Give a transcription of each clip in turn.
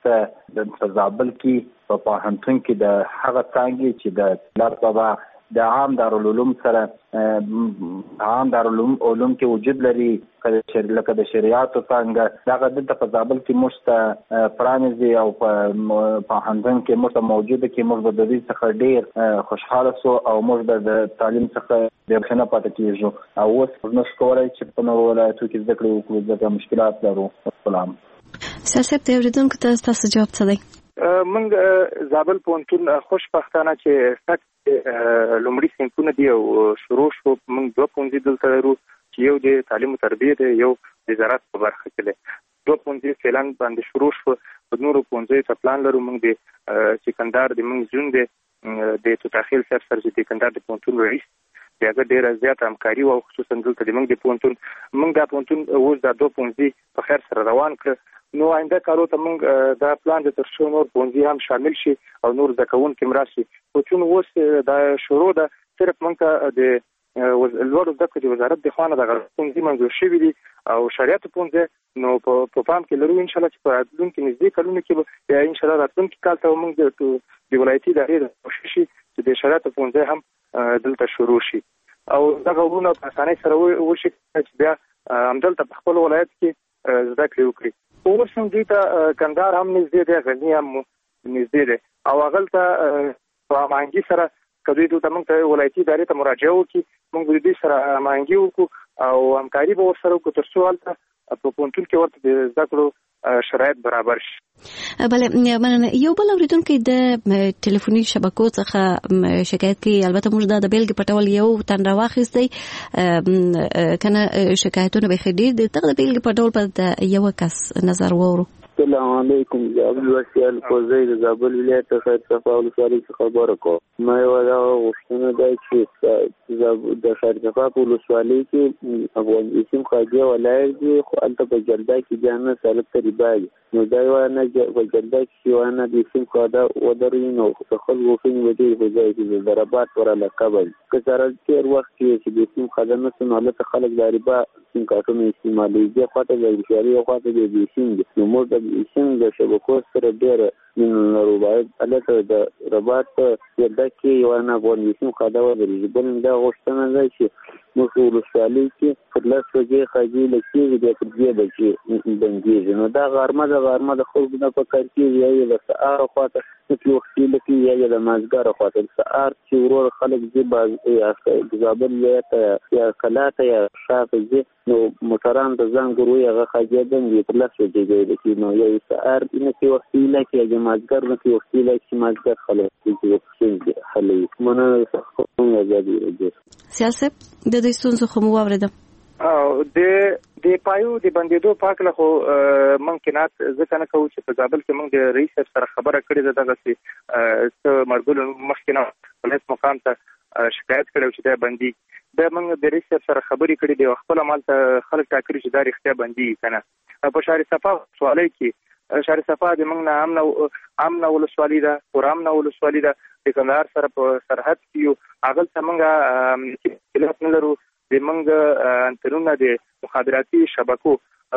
د زابل کې په پوهنتون کې د هغه څانګې چې د لار بابا د عام دارالعلوم سره عام دارالعلوم کې وجود لري لکه د شریعت څنګه دغه دلته په زابل کې موږ پرانیزي او په پوهنتون کې موږ موجوده کې موږ د دې څخه ډیر خوشحاله سو او موږ د تعلیم څخه ډیر ښه نه پاتې کیږو او اوس موږ کولای چې په نورو ولایتو کې زده کړې وکړو ځکه مشکلات لرو. السلام. سیاست د اوریدونکو ته تاسو جواب څه دی؟ موږ زابل پوهنتون خوشبختانه چې لومړي صنفونه دی او شروع شو. موږ دوه پوهنځي دلته لرو چې یو د تعلیم او تربیه دی، یو د زراعت په برخه کې دی. دوه پوهنځي فعلا باندې شروع شو. په نورو پوهنځیو ته پلان لرو. موږ د سکندر د موږ زون د توتاخیل صاحب سره چې سکندر د پوهنتون رئیس د هغه ډیره زیاته همکاري او خصوصا دلته د موږ د پوهنتون د پوهنتون اوس د دوه پوهنځي په خیر سره روان کړ. نو آینده کارو ته موږ دا پلان د تر څو نور پوهنځي هم شامل شي او نور زده کوونکي مراشي. خو چې اوس د شروع ده صرف موږ د لوړو زده کړو د وزارت د خوا نه دغه پوهنځي منظور شوي دي او شریعت پوهنځي نو په پام کې لرو انشاءالله چې په راتلونکي نږدې کلونو کې به انشاءالله راتلونکي کال ته موږ د ولایتي ادارې کوشش شي چې د شریعت پوهنځي هم دلته شروع شي او دغه ورونه په اسانۍ سره وشي چې بیا همدلته په خپل ولایت کې زده کړې وکړي. اوس هم دوی ته کندهار هم نږدې دی، غزني هم نږدې دی او هغلته په هماهنګي سره که دوی دلته موږ ته ولایتي ادارې ته مراجعه وکړي موږ به دوی سره هماهنګي وکړو او همکاري به ورسره وکړو تر څو هلته په پوهنتون کې ورته د زده کړو شرایط برابر شي. بله مننه. یو بل اوریدونکی د ټلیفوني شبکو څخه شکایت کوي. البته موږ دا د بیلګې په ډول یو تن راواخیستی کنه شکایتونه به ډېر دي. دغه د بیلګې په ډول به د یو کس نظر واورو. السلام علیکم. زابل وسیال کوزی د زابل ولایت خیر صفا ولسوالۍ څخه خبره کوم. ما یو دا غوښتنه ده چې د خیر صفا په ولسوالۍ کې افغانستان خاجه ولایت دی خو هلته په جلده کې بیا نه سالک تقریبا نو دا یو نه په جلده کې یو نه د سیم خاده ودرې نو په خلکو کې ودی په ځای کې د ضربات ور لقبل که سره تیر وخت کې د سیم خاده نه سناله خلک ضربه سیم کارتونه استعمالي دي خاطر د شریعه خاطر د سیم نو موږ د شبکو سره ډېر من رباعد البته د رباط جلده کې یو نه افغانستان خاده ودرې بل دا غوښتنه ده چې موږ ولسوالۍ کې پر لاس وجې خاجي لکې د پرځې د چې بندېږي نو دا غرمه د خلکو نه په کار کې یا د سهار خواته چې وخت لکې یا د مازګار خواته سهار چې ورور خلک دې باز د زابل یا کلاته یا شافه نو موټران د زنګ وروي هغه خاجي دې پر لاس وجې د نو یو سهار نه کې وخت لکې د مازګار نه کې وخت لکې مازګار خلک چې خلک مننه څنګه ازادي سیاست د دې ستونزو خو مو واوریدم او د پایو د بندیدو پاکله خو ممکنات ځکه نه کوو چې په زابل کې موږ د رئیس سره خبره کړې ده دغه چې مرګول مخکې نه پولیس مقام ته شکایت کړو چې دا بندي د موږ د رئیس سره خبرې کړې دي خپل عمل ته خلک ټاکري چې دا رښتیا بندي کنه په شهر صفا سوالای کې شهر صفا د موږ نه امن ولسوالۍ ده پرامن ولسوالۍ ده د کندهار سره په سرحد کې هغه څنګه خلاف نه لرو د موږ انترونه د مخابراتي شبکو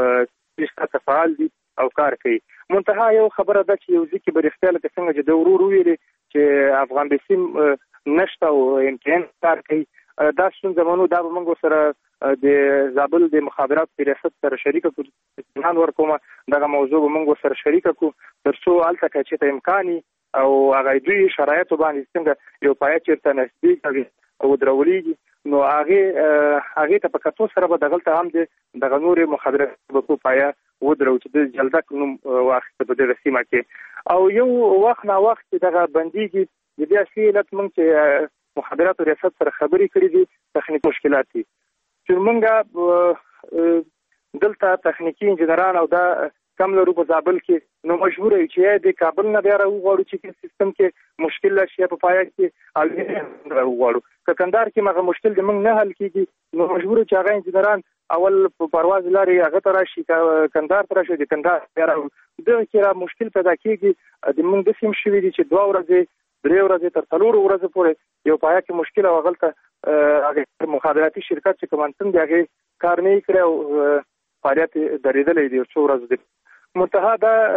چې فعال دي او کار کوي. منتها یو خبره ده چې یو ځکه به رښتیا لکه څنګه چې د ورور ویلي چې افغان بسیم نشته او امکان کار کوي دا څنګه زمونږ دا موږ سره د زابل د مخابرات ریاست سره شریک کو ځان ورکوم دغه موضوع موږ سره شریک کو تر څو الته کې چې امکاني او هغه دوی شرایط باندې څنګه یو پای چیرته نسبی او درولېږي نو هغه ته په کتو سره به دغلته هم د غنور مخابرات په پایا ودرو چې د جلده نوم واخته په دغه سیمه کې او یو وخت نا وخت دغه بنديږي د دې اصلي علت موږ چې مخابرات ریاست سره خبرې کړې دي تخنیک مشکلات دي چې موږ دلته تخنیکی انجنیران او دا کم لرو په زابل کې نو مجبور یو چې د کابل نه بیا راوغواړو چې سیستم کې مشکل شي په پایا کې او راوغواړو که کندهار کې مغه مشکل د موږ نه حل کیږي نو مجبور چې هغه انجنیران اول په پرواز لاري هغه تر شي کندهار تر شي د کندهار بیا د کیرا مشکل پیدا کیږي د موږ د سیم شوی دي چې 2 ورځې 3 ورځې تر 4 ورځې پورې یو پایا کې مشکل او غلطه هغه مخابراتي شرکت چې کومنتن دی هغه کار نه کړو فعالیت درېدلې دي 4 ورځې منتها دا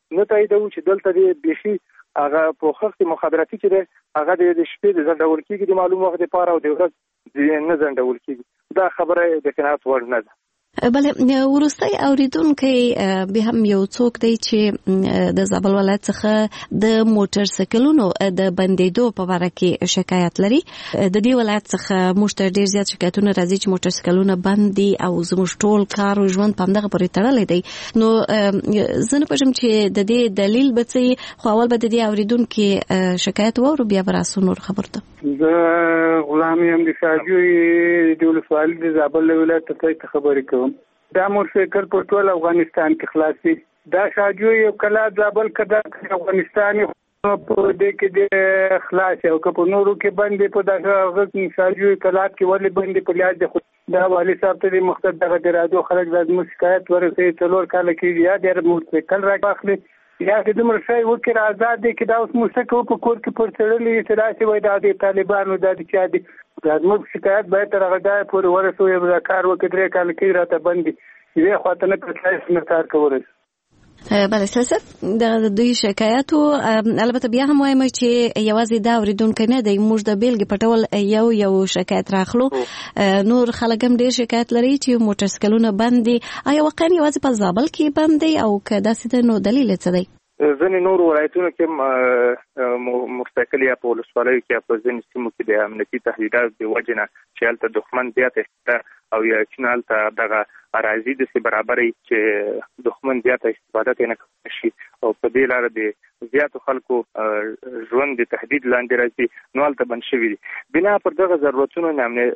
نه تاییدو چې دلته د بيخي هغه پوښښت مخابراتي چې ده هغه د شپې د ځنډول کېږي د معلوم وخت لپاره او د ورځ نه ځنډول کېږي. دا خبره د قناعت وړ نه ده. بله ورستۍ اوریدونکو به هم یو څوک دی چې د زابل ولایت څخه د موټر سایکلونو د بندیدو په اړه کې شکایت لري. د دې ولایت څخه موږ ډیر زیات شکایتونه راځي چې موټر سایکلونه بند دي او زموږ ټول کار او ژوند په همدغه پورې تړلی دی. نو زه نه پوهیږم چې د دې دلیل به څه، خو اول به د دې اوریدونکو شکایت واورو بیا به راسو نور خبرو ته. زه غلام یم د شاجوی د ولسوالۍ د زابل ولایت ته خبرې کوم. دا موټرسایکل په ټول افغانستان کې خلاصي. دا شاجوی یو کلا زابل کدا افغانستان په دې کې د خلاص او که په نورو کې باندې په دغه غږ شاجوی کلا کې ولې باندې په لیاد د دا والی صاحب ته د مقصد دغه د راډیو خلک لازم شکایت ورسې څلور کال کې یا د موټرسایکل راغلي یا د مرشای وکړه آزاد دي کې دا اوس موسیقي په کور کې پر تړلې اعتراض وای د طالبانو د چا دي زموږ شکایت به تر هغه ځای پورې ورسوي دا کار وکړي کال کې راته باندې یې خاطر نه کړای نه کار کولای. بله سلسله د دوی شکایتو البته بیا هم وایم چې یوازې دا اوریدونکو نه دی، موږ د بیلګې په ډول یو شکایت راخلو. نور خلک هم ډیر شکایت لري چې موټر سایکلونه بند دي. آیا واقعا یوازې په زابل کې بند دي او که داسې ده نو دلیل څه دی؟ ځینې نور ولایتونو کې موټرسایکل یا په ولسوالیو کې په ځینې سیمو کې د امنیتي تهدیداتو د وجې نه چې هلته دښمن زیات او یا چې هلته دغه اراضي داسې برابرې چې دښمن زیاته استفاده ترې نه کولی شي او په دې لاره د زیاتو خلکو ژوند د تهدید لاندې راځي، نو هلته بند شوي دي. بنا پر دغه ضرورتونو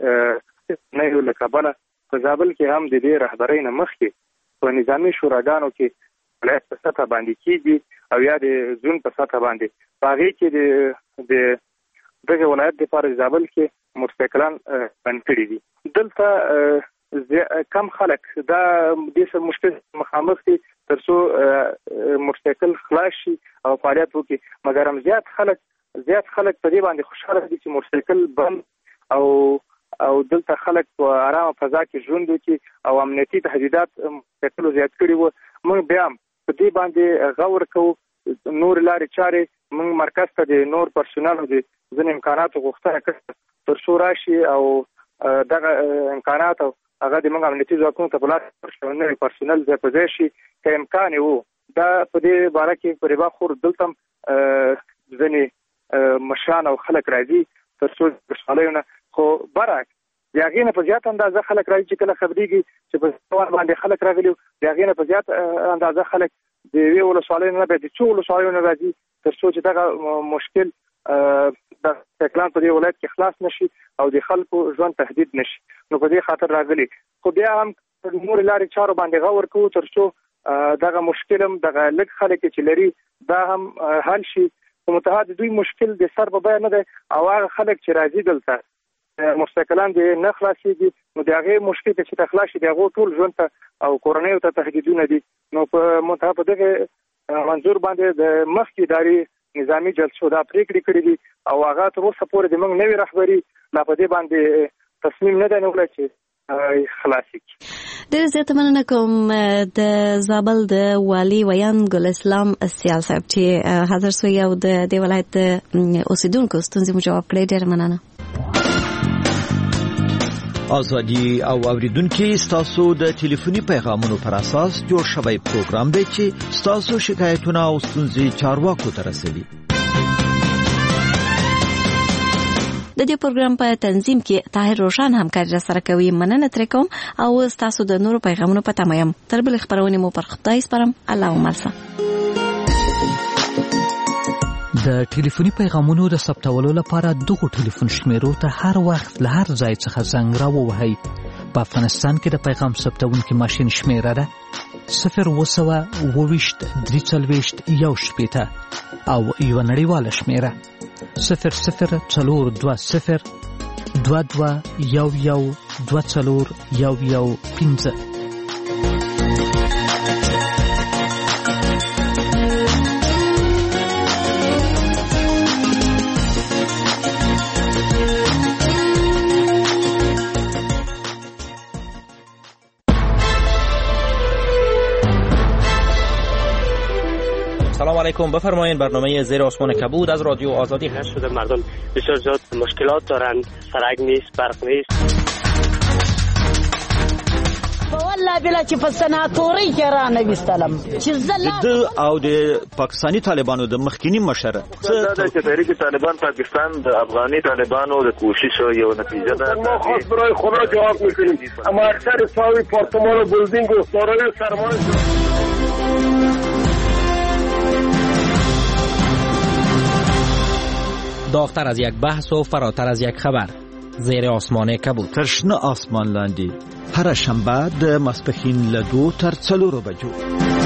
نه یو له کبله په زابل کې هم د دې رهبرۍ نه مخکې په نظامي شوراګانو کې ولایت په سطحه باندې کېږي او یا د زون په سطحه باندې په هغې کې د دغه ولایت دپاره زابل کې موټرسایکلان بند کړي دي. دلته کم خلک دا دې سره مشکل مخامخ دي تر څو موټرسایکل خلاص شي او فعالیت وکړي، مګر هم زیات خلک په دې باندې خوشحاله دي چې موټرسایکل بند او دلته خلک په آرامه فضا کې ژوند وکړي او امنیتي تهدیدات موټرسایکلو زیات کړي وو. موږ بیا هم په دې باندې غور کوو، نور لارې چارې موږ مرکز ته د نور پرسونل د ځینې امکاناتو غوښتنه کوو تر څو راشي او دغه امکانات هغه د موږ امنیتي ځواکونو ته په لاس ورشي، نوی پرسونل ځای په ځای شي. که امکان وو دا په دې باره کې په ربا خور دلته ځینې مشران او خلک راځي تر څو خوشحالیو نه، خو برعکس د هغې نه په زیات اندازه خلک راځي چې کله خبرېږي چې په ځوان باندې خلک راغلي، د هغې نه په زیات اندازه خلک د یوې ولسوالیو نه بیا د څو ولسوالیو نه راځي تر څو چې دغه مشکل د سایکلان په دې ولایت کې خلاص نشي او د خلکو ژوند تهدید نشي. نو په دې خاطر راغلي، خو بیا هم نور لارې چارو باندې غور کوو تر څو دغه مشکل هم دغه لږ خلک چې لري دا هم حل شي. په منتها د دوی مشکل د سر په بیه نه دی او هغه خلک چې راځي دلته موټرسایکلان د نه خلاصېږي، نو د هغې مشکل ته چې ته خلاص شي د هغو ټول ژوند ته او کورنیو ته تهدیدونه دي. نو په منتها په دغه منظور باندې د مخکې ادارې نظامي جلسو دا پریکړې کړې دي او هغه تر اوسه پورې د موږ نوې رهبري لا په دې باندې تصمیم نه دی نیولی چې خلاص کړي. ډېره زیاته مننه کوم د زابل د والي ویان ګل اسلام سیال صاحب چې حاضر سوی او د دې ولایت د اوسیدونکو ستونزې مو جواب کړی. ډېره مننه. ازادي او اوریدونکو ستاسو د ټلیفوني پیغامونو پر اساس جوړ شوی پروګرام دی چې ستاسو شکایتونه او ستونزې چارواکو ته رسوي. د دې پروګرام په تنظیم کې طاهر روشن همکاري سره کوي. مننه ترې کوم او ستاسو د نورو پیغامونو په تمه یم. تر بل خبرونه مو پر خدای سپارم. الله ملسه. د ټلیفوني پیغامونو د ثبتولو لپاره دغه ټلیفون شمیرو ته هر وخت له هر ځای څخه زنګ راووهئ. په افغانستان کې د پیغام ثبتونکي ماشین شمیره ده 020 340 1 او یو نړیواله شمیره 0042 22 11 24 15. علیکم. بفرمایید. برنامه زیر آسمان کبود از رادیو آزادی هست. شده مردم بسیار زیاد مشکلات دارند، سرک نیست، برق نیست. والله بلا چې په سناتوري کې را نوستلم چې د او د پاکستانی طالبانو د مخکینی مشر څه د تحریک طالبان پاکستان د افغاني طالبانو د کوشش یو نتیجه ده. ما خاص برای خدا جواب میکنیم، اما اکثر ساوی پارتمان و بلدینگ و دارای سرمایه داغتر از یک بحث و فراتر از یک خبر. زیر آسمان کبود. ترشنه آسمان لاندی هر شنبه د ماسپښین له 2 تر 4 بجو.